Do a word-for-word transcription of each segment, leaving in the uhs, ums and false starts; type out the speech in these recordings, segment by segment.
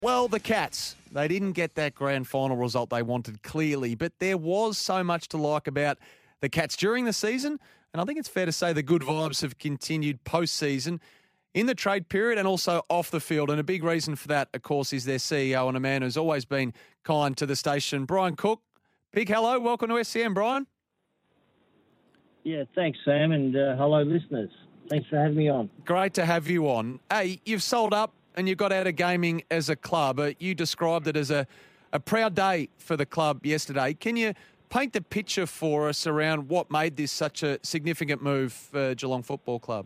Well, the Cats, they didn't get that grand final result they wanted, clearly, but there was so much to like about the Cats during the season, and I think it's fair to say the good vibes have continued post-season in the trade period and also off the field, and a big reason for that, of course, is their C E O and a man who's always been kind to the station, Brian Cook. Big hello, welcome to S C M, Brian. Yeah, thanks, Sam, and uh, hello, listeners. Thanks for having me on. Great to have you on. Hey, you've sold up and you got out of gaming as a club. Uh, you described it as a, a proud day for the club yesterday. Can you paint the picture for us around what made this such a significant move for Geelong Football Club?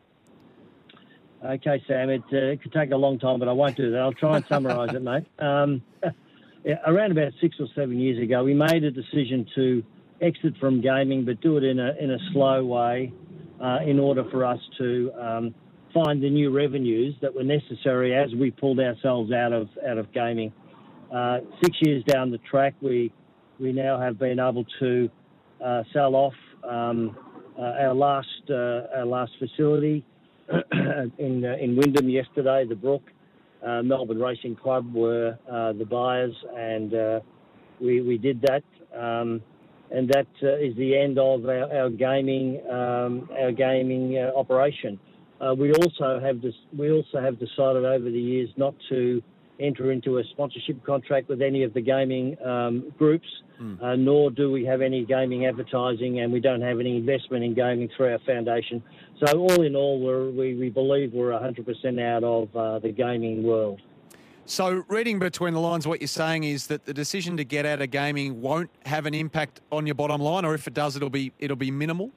Okay, Sam, it, uh, it could take a long time, but I won't do that. I'll try and summarise it, mate. Um, yeah, around about six or seven years ago, we made a decision to exit from gaming, but do it in a in a slow way uh, in order for us to um, find the new revenues that were necessary as we pulled ourselves out of out of gaming. Uh, six years down the track, we we now have been able to uh, sell off um, uh, our last uh, our last facility in uh, in Wyndham yesterday. The Brook uh, Melbourne Racing Club were uh, the buyers, and uh, we we did that, um, and that uh, is the end of our, our gaming um, our gaming uh, operation. Uh, we also have this, we also have decided over the years not to enter into a sponsorship contract with any of the gaming um, groups, mm. uh, nor do we have any gaming advertising, and we don't have any investment in gaming through our foundation. So all in all, we're, we we believe we're one hundred percent out of uh, the gaming world. So reading between the lines, what you're saying is that the decision to get out of gaming won't have an impact on your bottom line, or if it does, it'll be it'll be minimal.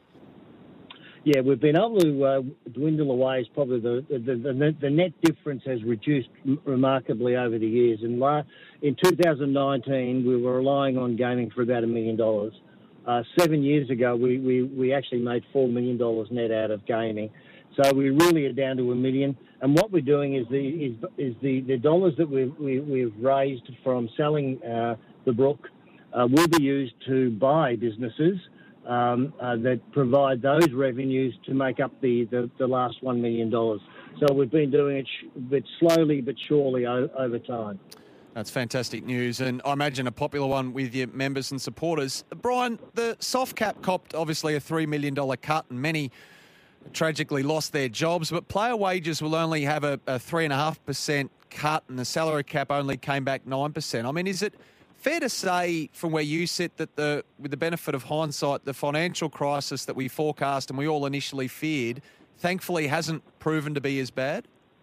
Yeah, we've been able to uh, dwindle away. Is probably the the, the the net difference has reduced remarkably over the years. And in two thousand nineteen, we were relying on gaming for about a million dollars. Uh, seven years ago, we, we, we actually made four million dollars net out of gaming. So we really are down to a million. And what we're doing is the is, is the, the dollars that we've we, we've raised from selling uh, the Brook uh, will be used to buy businesses. Um, uh, that provide those revenues to make up the, the, the last one million dollars. So we've been doing it sh- but slowly but surely o- over time. That's fantastic news, and I imagine a popular one with your members and supporters. Brian, the soft cap copped obviously a three million dollars cut, and many tragically lost their jobs, but player wages will only have a, a three point five percent cut, and the salary cap only came back nine percent. I mean, is it fair to say, from where you sit, that the with the benefit of hindsight, the financial crisis that we forecast and we all initially feared, thankfully hasn't proven to be as bad?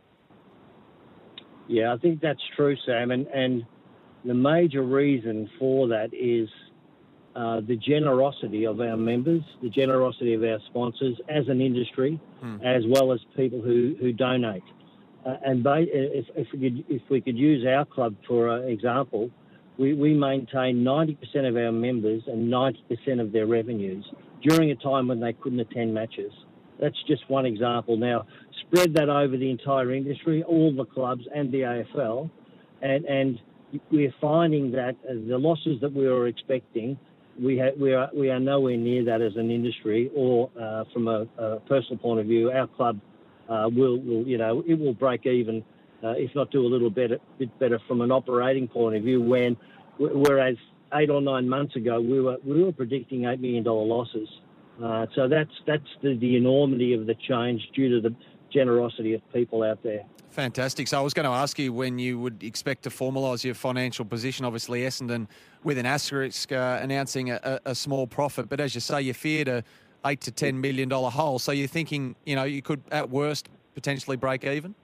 Yeah, I think that's true, Sam. And, and the major reason for that is uh, the generosity of our members, the generosity of our sponsors as an industry, hmm. as well as people who, who donate. Uh, and ba- if, if, we could, if we could use our club for uh, example, We, we maintain ninety percent of our members and ninety percent of their revenues during a time when they couldn't attend matches. That's just one example. Now, spread that over the entire industry, all the clubs and the A F L, and, and we're finding that the losses that we were expecting, we, ha- we, are, we are nowhere near that as an industry, or uh, from a, a personal point of view, our club uh, will, will, you know, it will break even. Uh, if not do a little better, bit better from an operating point of view, when, whereas eight or nine months ago we were we were predicting eight million dollar losses. Uh, so that's that's the, the enormity of the change due to the generosity of people out there. Fantastic. So I was going to ask you when you would expect to formalise your financial position. Obviously, Essendon with an asterisk uh, announcing a, a small profit, but as you say, you feared a eight to ten million dollar hole. So you're thinking, you know, you could at worst potentially break even.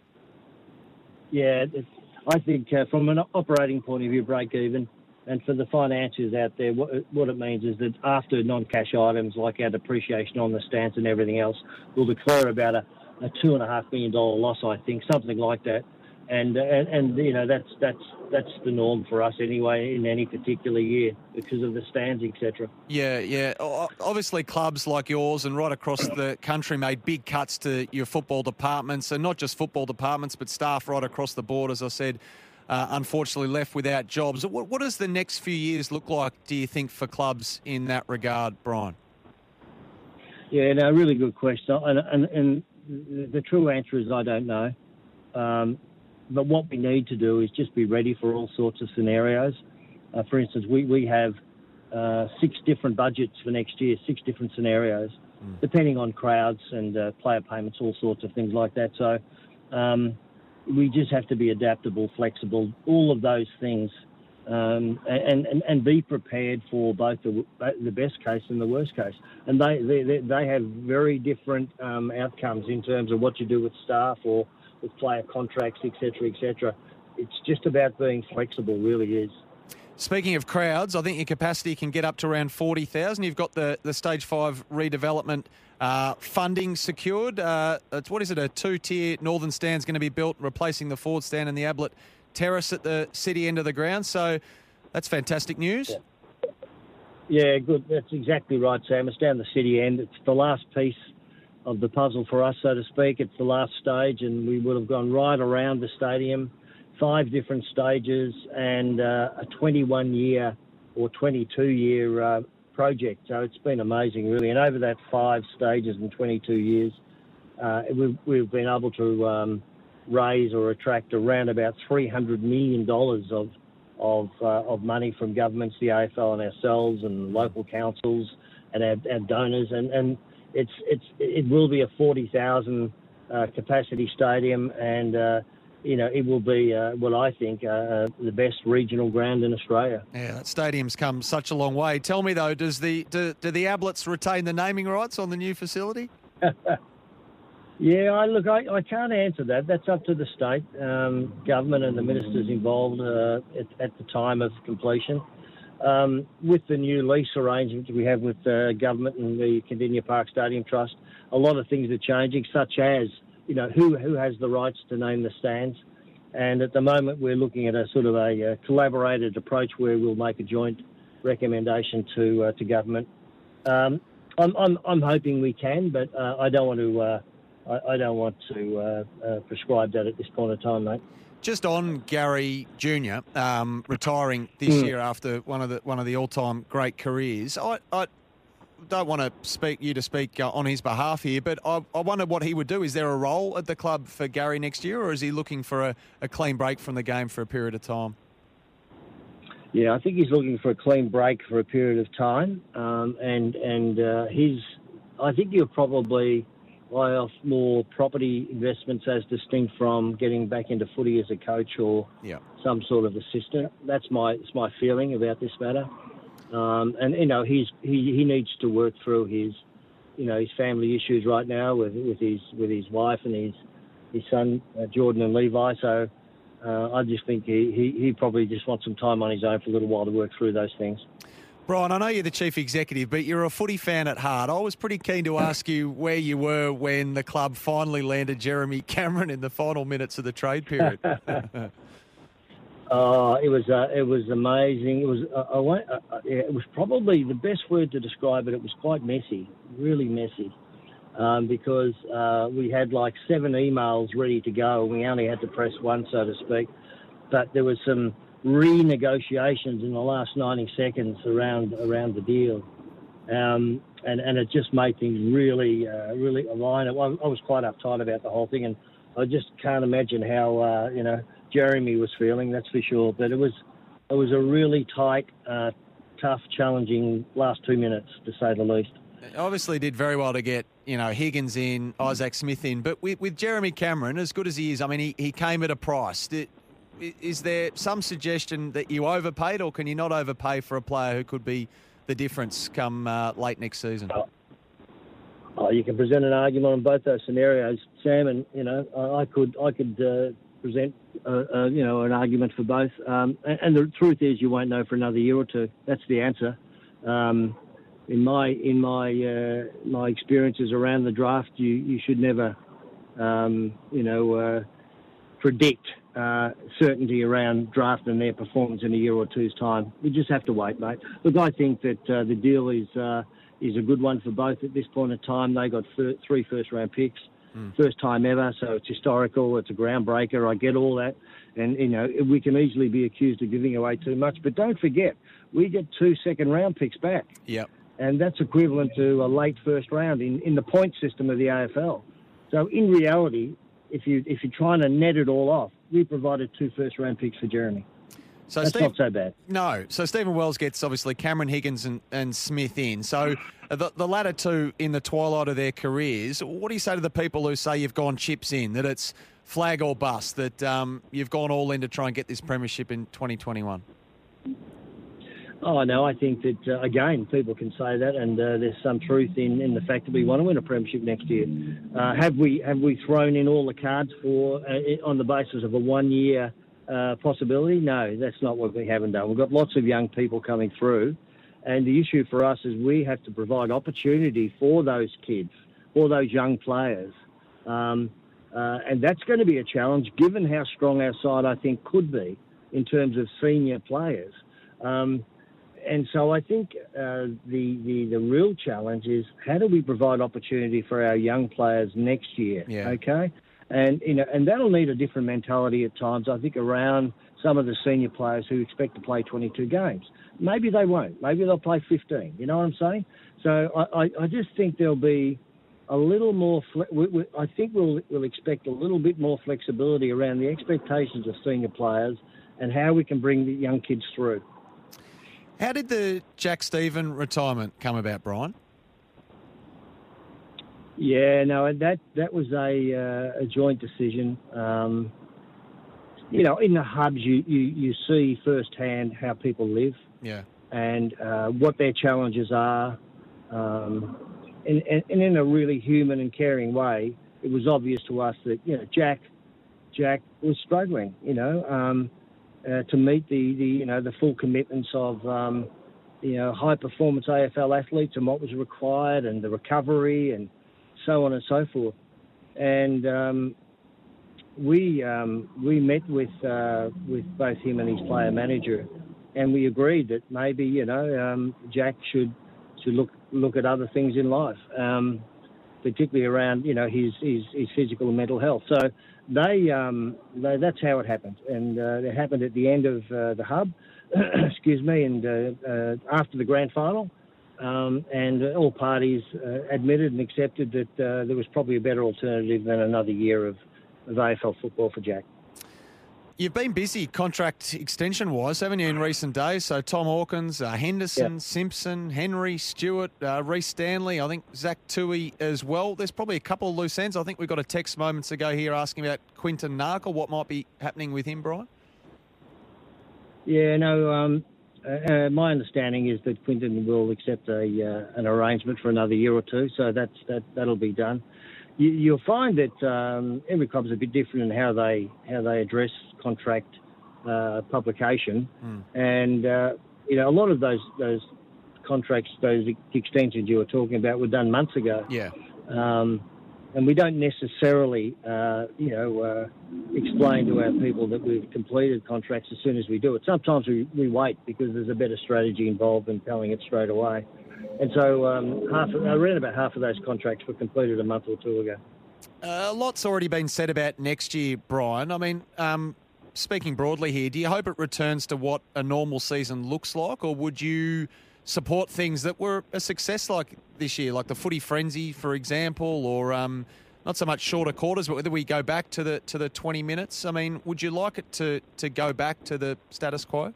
Yeah, I think uh, from an operating point of view, break even. And for the financiers out there, what, what it means is that after non-cash items like our depreciation on the stands and everything else, we'll declare about a, a two and a half million dollar loss, I think, something like that. And, and and you know that's that's that's the norm for us anyway in any particular year because of the stands, et cetera. Yeah, yeah. Obviously, clubs like yours and right across the country made big cuts to your football departments, and not just football departments, but staff right across the board. As I said, uh, unfortunately left without jobs. What, what does the next few years look like? Do you think for clubs in that regard, Brian? Yeah, no, really good question. And and, and the true answer is I don't know. Um, but what we need to do is just be ready for all sorts of scenarios. Uh, for instance, we, we have uh, six different budgets for next year, six different scenarios, mm. depending on crowds and uh, player payments, all sorts of things like that. So um, we just have to be adaptable, flexible, all of those things, um, and, and, and be prepared for both the, the best case and the worst case. And they they, they have very different um, outcomes in terms of what you do with staff or with player contracts, et cetera, et cetera. It's just about being flexible, really is. Speaking of crowds, I think your capacity can get up to around forty thousand. You've got the, the Stage five redevelopment uh, funding secured. Uh, it's, what is it, a two-tier northern stand's going to be built, replacing the Ford stand and the Ablett Terrace at the city end of the ground. So that's fantastic news. Yeah, yeah good. That's exactly right, Sam. It's down the city end. It's the last piece of the puzzle for us, so to speak. It's the last stage, and we would have gone right around the stadium, five different stages, and uh, a twenty-one year or twenty-two year uh, project. So it's been amazing, really. And over that five stages and twenty-two years, uh, we've, we've been able to um, raise or attract around about three hundred million dollars of of uh, of money from governments, the A F L and ourselves, and local councils and our, our donors. And, and it's it's it will be a forty thousand uh, capacity stadium, and uh, you know, it will be uh, what I think uh, the best regional ground in Australia. Yeah, that stadium's come such a long way. Tell me though, does the do, do the Ablets retain the naming rights on the new facility? Yeah, I look, I, I can't answer that. That's up to the state um, government and the ministers involved uh, at, at the time of completion. Um, with the new lease arrangements we have with the government and the Cardinia Park Stadium Trust, a lot of things are changing, such as, you know, who who has the rights to name the stands. And at the moment, we're looking at a sort of a, a collaborated approach where we'll make a joint recommendation to uh, to government. Um, I'm, I'm I'm hoping we can, but uh, I don't want to. Uh, I, I don't want to uh, uh, prescribe that at this point in time, mate. Just on Gary Junior um, retiring this mm. year after one of the one of the all-time great careers, I, I don't want to speak you to speak uh, on his behalf here, but I, I wonder what he would do. Is there a role at the club for Gary next year, or is he looking for a, a clean break from the game for a period of time? Yeah, I think he's looking for a clean break for a period of time, um, and and uh, his. I think he'll probably buy off more property investments as distinct from getting back into footy as a coach or yeah. some sort of assistant. That's my it's my feeling about this matter. Um, and you know he's he, he needs to work through his you know his family issues right now with with his with his wife and his his son uh, Jordan and Levi. So uh, I just think he, he he probably just wants some time on his own for a little while to work through those things. Brian, I know you're the chief executive, but you're a footy fan at heart. I was pretty keen to ask you where you were when the club finally landed Jeremy Cameron in the final minutes of the trade period. Oh, it was uh, it was amazing. It was uh, I won't, uh, yeah, it was probably the best word to describe it. It was quite messy, really messy, um, because uh, we had like seven emails ready to go, and we only had to press one, so to speak. But there was some renegotiations in the last ninety seconds around around the deal, um, and and it just made things really uh, really align. I, I was quite uptight about the whole thing, and I just can't imagine how uh, you know. Jeremy was feeling, that's for sure. But it was it was a really tight, uh, tough, challenging last two minutes, to say the least. Obviously did very well to get, you know, Higgins in, Isaac Smith in. But with, with Jeremy Cameron, as good as he is, I mean, he, he came at a price. Did, is there some suggestion that you overpaid, or can you not overpay for a player who could be the difference come uh, late next season? Oh. oh, you can present an argument on both those scenarios, Sam, and, you know, I, I could... I could uh, present, uh, uh, you know, an argument for both. Um, and, and the truth is, you won't know for another year or two. That's the answer. Um, in my in my uh, my experiences around the draft, you you should never, um, you know, uh, predict uh, certainty around draft and their performance in a year or two's time. We just have to wait, mate. Look, I think that uh, the deal is uh, is a good one for both at this point in time. They got fir- three first round picks. First time ever, so it's historical, it's a groundbreaker, I get all that. And, you know, we can easily be accused of giving away too much. But don't forget, we get two second-round picks back. Yep. And that's equivalent to a late first round in, in the point system of the A F L. So in reality, if, you, if you're trying to net it all off, we provided two first-round picks for Jeremy. So That's Steve, not so bad. No. So Stephen Wells gets, obviously, Cameron Higgins and, and Smith in. So the, the latter two in the twilight of their careers, what do you say to the people who say you've gone chips in, that it's flag or bust, that um, you've gone all in to try and get this premiership in twenty twenty-one? Oh, no, I think that, uh, again, people can say that, and uh, there's some truth in, in the fact that we want to win a premiership next year. Uh, have we have we thrown in all the cards for uh, on the basis of a one-year uh, possibility? No, that's not what we haven't done. We've got lots of young people coming through, and the issue for us is we have to provide opportunity for those kids, for those young players. Um, uh, and that's going to be a challenge, given how strong our side, I think, could be in terms of senior players. Um, And so I think uh, the, the the real challenge is how do we provide opportunity for our young players next year? Yeah. Okay, and you know, and that'll need a different mentality at times. I think around some of the senior players who expect to play twenty-two games. Maybe they won't. Maybe they'll play fifteen. You know what I'm saying? So I, I, I just think there'll be a little more. Fle- we, we, I think we'll we'll expect a little bit more flexibility around the expectations of senior players and how we can bring the young kids through. How did the Jack Steven retirement come about, Brian? Yeah, no, that that was a uh, a joint decision. Um, you know, in the hubs, you, you, you see firsthand how people live, Yeah. and uh, what their challenges are, um, and, and, and in a really human and caring way. It was obvious to us that you know Jack Jack was struggling. You know. Um, Uh, to meet the, the you know the full commitments of um, you know high performance A F L athletes and what was required and the recovery and so on and so forth. And um, we um, we met with uh, with both him and his player manager, and we agreed that maybe you know um, Jack should should look look at other things in life, um, particularly around you know his, his his physical and mental health. So. They, um, they, that's how it happened, and uh, it happened at the end of uh, the hub, excuse me, and uh, uh, after the grand final, um, and all parties uh, admitted and accepted that uh, there was probably a better alternative than another year of, of A F L football for Jack. You've been busy contract extension-wise, haven't you, in recent days? So Tom Hawkins, uh, Henderson, Yep. Simpson, Henry, Stewart, uh, Reece Stanley, I think Zach Tui as well. There's probably a couple of loose ends. I think we got a text moments ago here asking about Quinton Narkle. What might be happening with him, Brian? Yeah, no, um, uh, my understanding is that Quinton will accept a uh, an arrangement for another year or two, so that's that, that'll be done. You, you'll find that um, every club's a bit different in how they how they address contract uh, publication, mm. and uh, you know a lot of those those contracts, those extensions you were talking about, were done months ago. Yeah, um, and we don't necessarily uh, you know uh, explain to our people that we've completed contracts as soon as we do it. Sometimes we, we wait because there's a better strategy involved in telling it straight away. And so um, half, around about half of those contracts were completed a month or two ago. Uh, a lot's already been said about next year, Brian. I mean, um, speaking broadly here, do you hope it returns to what a normal season looks like, or would you support things that were a success like this year, like the footy frenzy, for example, or um, not so much shorter quarters, but whether we go back to the to the twenty minutes? I mean, would you like it to, to go back to the status quo?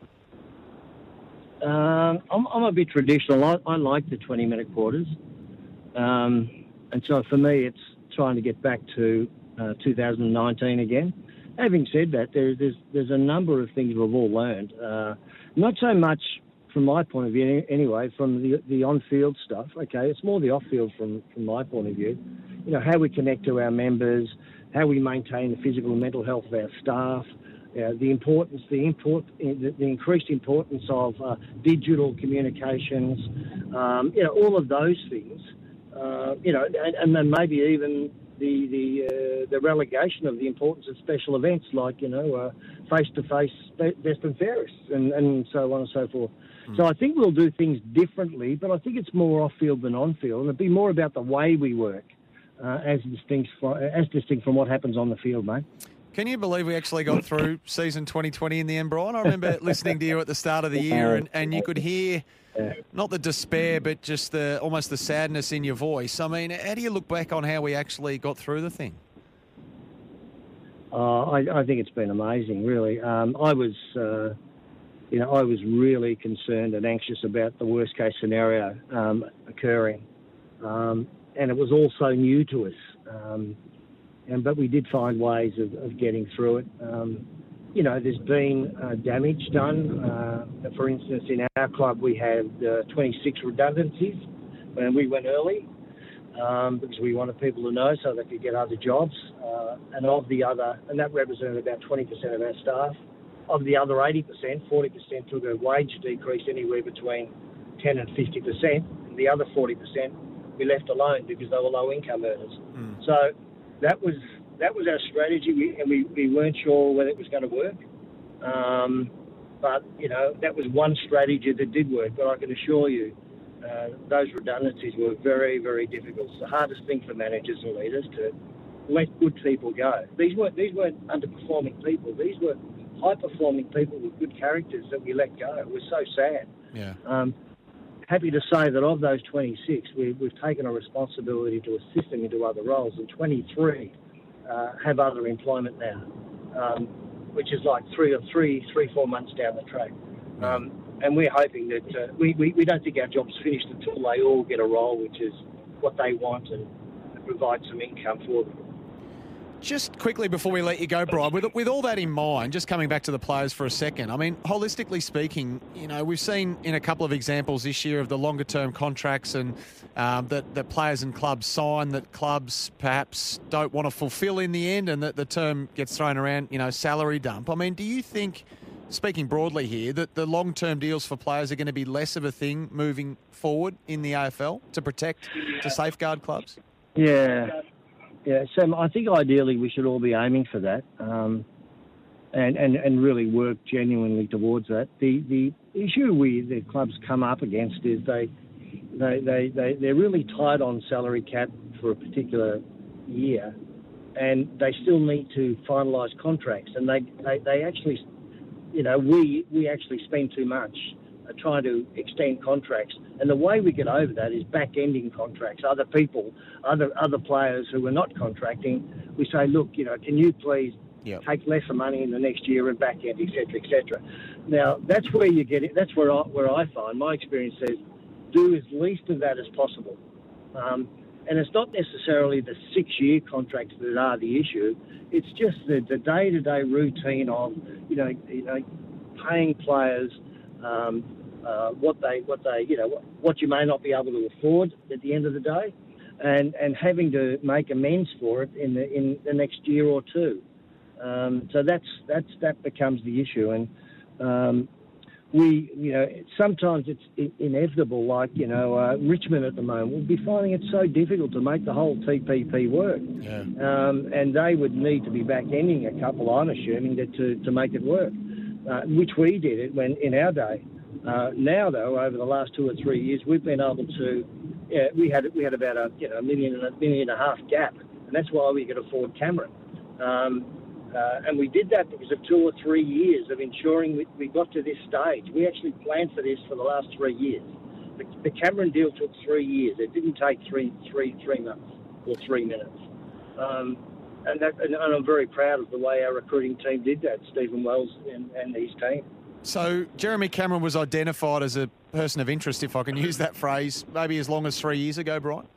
Um, I'm, I'm a bit traditional. I, I like the twenty-minute quarters. Um, and so for me, it's trying to get back to uh, two thousand nineteen again. Having said that, there, there's there's a number of things we've all learned. Uh, not so much from my point of view anyway, from the the on-field stuff. Okay, it's more the off-field from, from my point of view. You know, how we connect to our members, how we maintain the physical and mental health of our staff, Uh, the importance, the import, the, the increased importance of uh, digital communications, um, you know, all of those things, uh, you know, and, and then maybe even the the uh, the relegation of the importance of special events like you know uh, face-to-face best and fairest and, and so on and so forth. Mm. So I think we'll do things differently, but I think it's more off-field than on-field, and it'd be more about the way we work uh, as distinct from, as distinct from what happens on the field, mate. Can you believe we actually got through season twenty twenty in the end, Brian? I remember listening to you at the start of the year, and, and you could hear not the despair, but just the almost the sadness in your voice. I mean, how do you look back on how we actually got through the thing? Uh, I, I think it's been amazing, really. Um, I was, uh, you know, I was really concerned and anxious about the worst case scenario um, occurring, um, and it was also new to us. Um, and but we did find ways of, of getting through it. Um, you know, there's been uh, damage done. Uh, for instance, in our club, we had uh, twenty-six redundancies when we went early. Um, because we wanted people to know so they could get other jobs. Uh, and of the other, and that represented about twenty percent of our staff. Of the other eighty percent, forty percent took a wage decrease anywhere between ten and fifty percent. And the other forty percent we left alone because they were low income earners. Mm. So that was that was our strategy, we, and we, we weren't sure whether it was going to work. Um, but, you know, that was one strategy that did work. But I can assure you, Uh, those redundancies were very, very difficult. It's the hardest thing for managers and leaders to let good people go. These weren't these weren't underperforming people. These were high-performing people with good characters that we let go. It was so sad. Yeah. Um, happy to say that of those twenty-six, we, we've taken a responsibility to assist them into other roles, and twenty-three uh, have other employment now, um, which is like three or three, three, four months down the track. Um, And we're hoping that uh, we, we, we don't think our job's finished until they all get a role, which is what they want, and provide some income for them. Just quickly before we let you go, Brian, with, with all that in mind, just coming back to the players for a second, I mean, holistically speaking, you know, we've seen in a couple of examples this year of the longer-term contracts and um, that, that players and clubs sign that clubs perhaps don't want to fulfil in the end, and that the term gets thrown around, you know, salary dump. I mean, do you think, speaking broadly here, that the long-term deals for players are going to be less of a thing moving forward in the A F L to protect, to safeguard clubs? Yeah. Yeah, Sam, I think ideally we should all be aiming for that um, and, and, and really work genuinely towards that. The the issue we the clubs come up against is they, they, they, they, they're really tight on salary cap for a particular year, and they still need to finalise contracts. And they, they, they actually, you know, we, we actually spend too much trying to extend contracts, and the way we get over that is back-ending contracts. Other people, other other players who are not contracting, we say, look, you know, can you please yep. take lesser money in the next year and back-end, et cetera, et cetera. Now, that's where you get it. That's where I, where I find, my experience says, do as least of that as possible. Um, and it's not necessarily the six-year contracts that are the issue. It's just the, the day-to-day routine of, you know, you know, paying players um, Uh, what they, what they, you know, what, what you may not be able to afford at the end of the day, and, and having to make amends for it in the in the next year or two. Um, so that's that's that becomes the issue, and um, we, you know, sometimes it's inevitable. Like you know, uh, Richmond at the moment will be finding it so difficult to make the whole T P P work, yeah. um, and they would need to be back ending a couple, I'm assuming, that to to make it work, uh, which we did it when in our day. Uh, now, though, over the last two or three years, we've been able to. Yeah, we had we had about a you know a million and a million and a half gap, and that's why we could afford Cameron. Um, uh, and we did that because of two or three years of ensuring we, we got to this stage. We actually planned for this for the last three years. The, the Cameron deal took three years. It didn't take three three three months or three minutes. Um, and, that, and, and I'm very proud of the way our recruiting team did that, Stephen Wells and, and his team. So Jeremy Cameron was identified as a person of interest, if I can use that phrase, maybe as long as three years ago, Brian?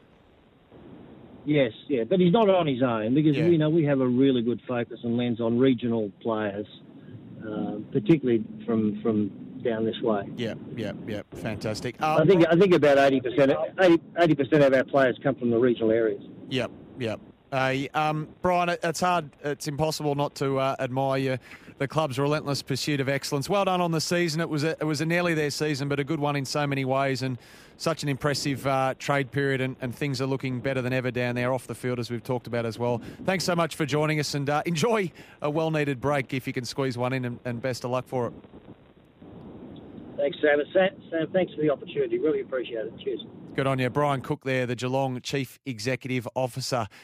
Yes, yeah, but he's not on his own because, yeah. you know, we have a really good focus and lens on regional players, uh, particularly from from down this way. Yeah, yeah, yeah, fantastic. Um, I think I think about eighty percent, eighty percent of our players come from the regional areas. Yep, yep. Uh, um, Brian, it's hard, it's impossible not to uh, admire you, the club's relentless pursuit of excellence. Well done on the season. It was a, it was a nearly their season, but a good one in so many ways, and such an impressive uh, trade period, and, and things are looking better than ever down there off the field, as we've talked about as well. Thanks so much for joining us, and uh, enjoy a well-needed break if you can squeeze one in, and, and best of luck for it. Thanks, Sam. Sam. Sam, thanks for the opportunity. Really appreciate it. Cheers. Good on you. Brian Cook there, the Geelong Chief Executive Officer.